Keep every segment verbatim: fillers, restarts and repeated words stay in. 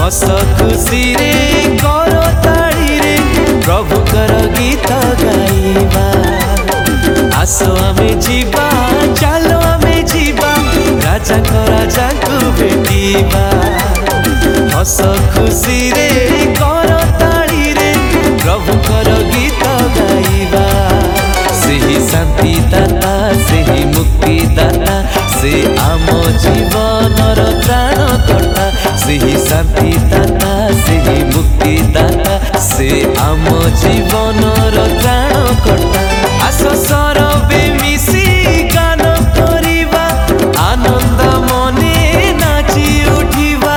हस खुशी रे कर ताड़ी रे प्रभु कर गीत गाइबा। आसो आमे जीवा चलो आमे जीवा राजा को राजा को भेटिबा। हस खुशी रे कर ताड़ी रे प्रभु कर गीत गाइबा। सेही शांति दाता सेही मुक्ति दाता से आम जीवनर त्राण कर्ता। सेही शांति दाता सेही मुक्ति दाता से आम जीवनर त्राण कर्ता। आस सरबे मिसी गान करिबा आनंद मने नाची उठिबा।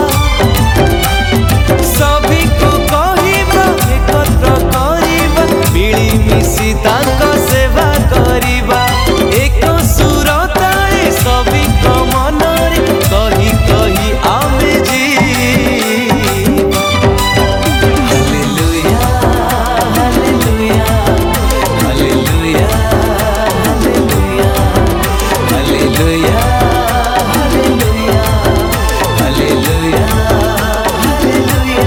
सभी को कहिबा एकत्र करिबा मिली मिसी तांक सेवा करिबा। एक सुर ताळे सभी को मनरे कही कही आमे जीवा। Hallelujah hallelujah hallelujah hallelujah hallelujah hallelujah hallelujah hallelujah.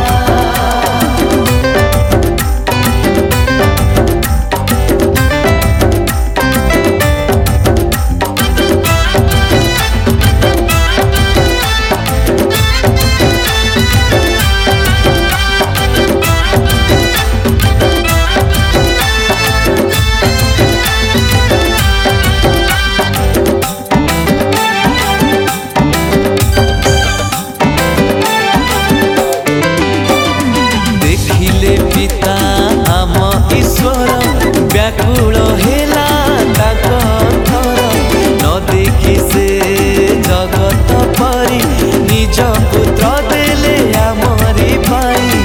पिता आम ईश्वर व्याकुल हेला ताक अंतर। न देखी से जगत परी निज पुत्र देले आमरी पाई।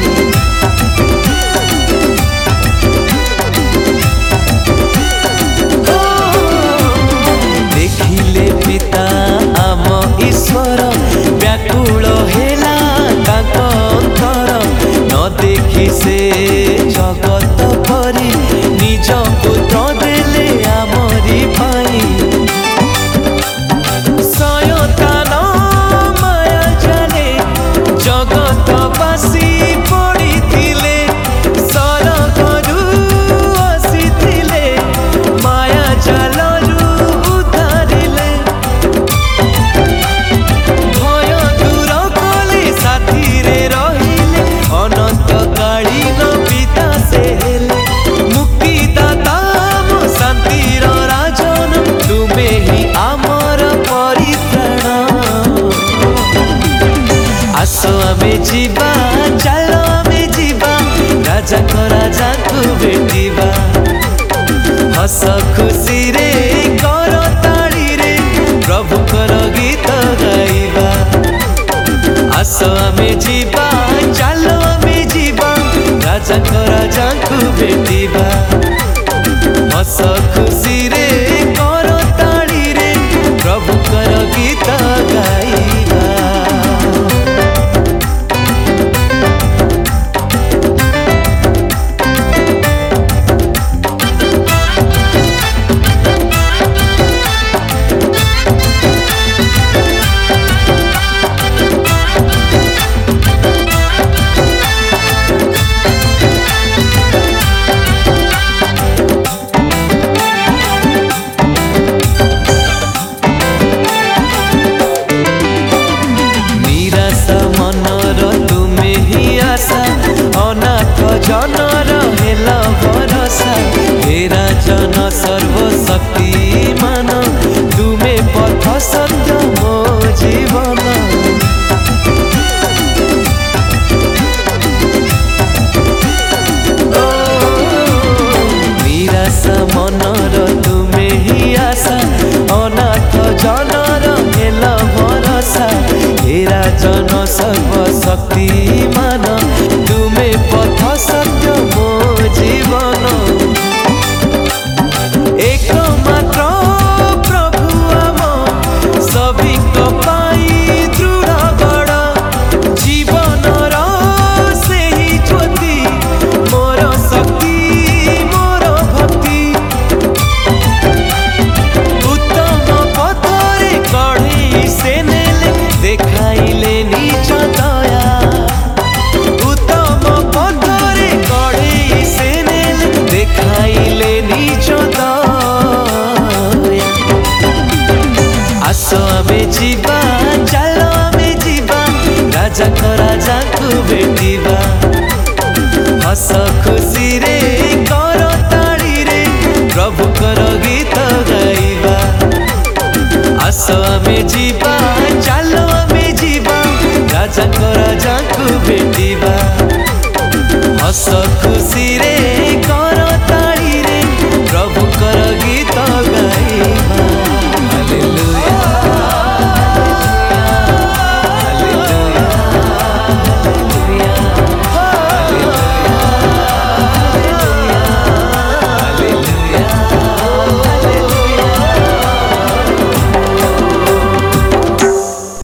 देखिले पिता आम ईश्वर व्याकुल हेला ताक अंतर। न देखी से जगत परी निज पुत्र देले आमरी पाई। सयतान माया जाले जगतवासी पड़िथिले। सरगरु आसिथिले माया जालरु उद्धारिले। भय दूर कले साथीरे रहिले अनंत कालीन पिता से हेले। मुक्तिदाता मो शांतिर राजन तुमे ही आमर परित्राण। आसो आमे जीवा चलो आमे जीवा राजा को राजा को भेटिबा। हस खुशी रे कर ताड़ी रे प्रभु कर गीत गाइबा। आसो आमे जीवा चलो आमे जीवा राजा को राजा को भेटिबा। हस खुशी रे कर ताड़ी रे प्रभु कर गीत गाइबा। जाकू भेटिबा हस खुशी रे कर ताड़ी रे प्रभु कर गीत गाइबा आस आमे जीवा चलो आमे जीवा राजा को राजा को भेटिबा हस खुशी रे